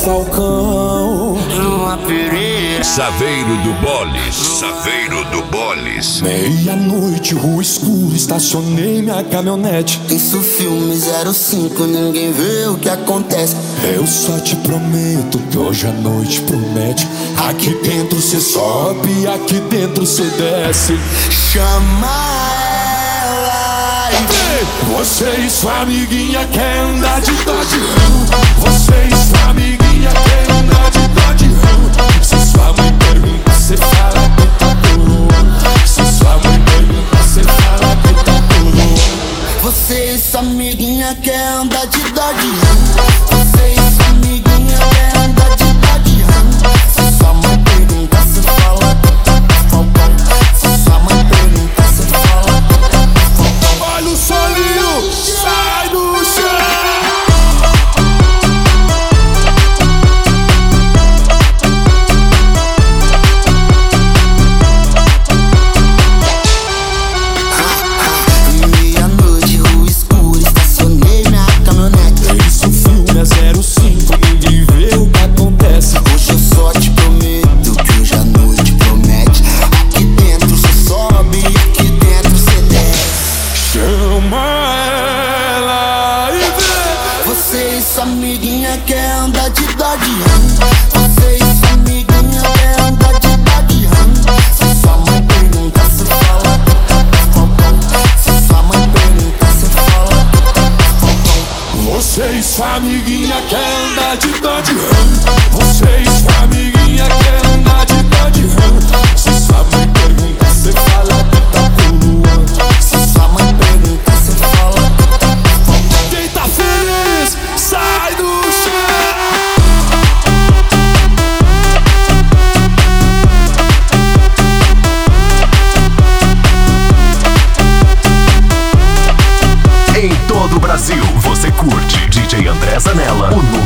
Falcão, numa pereira. Saveiro do Boles, Saveiro do Boles. meia-noite, rua escura, estacionei minha caminhonete. Isso filme 05, ninguém vê o que acontece. Eu só te prometo que hoje a noite promete. Aqui dentro cê sobe, aqui dentro cê desce. Chama ela e vem. Você e sua amiguinha quer andar de Dodge Ram. Você e sua amiguinha quer andar de Dodge Ram. Se sua mãe pergunta, cê fala que tá coroa. Se sua mãe pergunta, cê fala que tá coroa. Você e sua amiguinha quer andar de Dodge Ram. Você e sua amiguinha quer andar de Dodge Ram. Se sua mãe pergunta, cê fala que tá com Falcão. Se sua mãe pergunta, cê fala que tá com Falcão. Olha o solinho, sai do chão. Meia-noite, rua escura, estacionei minha caminhonete. Esse filme é 05, ninguém vê o que acontece. Hoje eu só te prometo que hoje a noite promete. Aqui dentro cê sobe e aqui dentro cê desce. Chama ela e vem. Você e sua amiguinha quer andar de Dodge Ram. Você e sua amiguinha quer andar de Dodge Ram. Se sua mãe pergunta, cê fala que tá com Falcão. Se sua mãe pergunta, cê fala que tá com Falcão. Você e sua amiguinha quer andar de Dodge Ram. Você e sua amiguinha quer andar de Dodge Ram. Se sua mãe pergunta, cê fala que tá coroa. Se sua mãe pergunta, cê fala que tá com Falcão. Quem tá feliz, sai do chão. Em todo o Brasil, você curte DJ André Zanella, o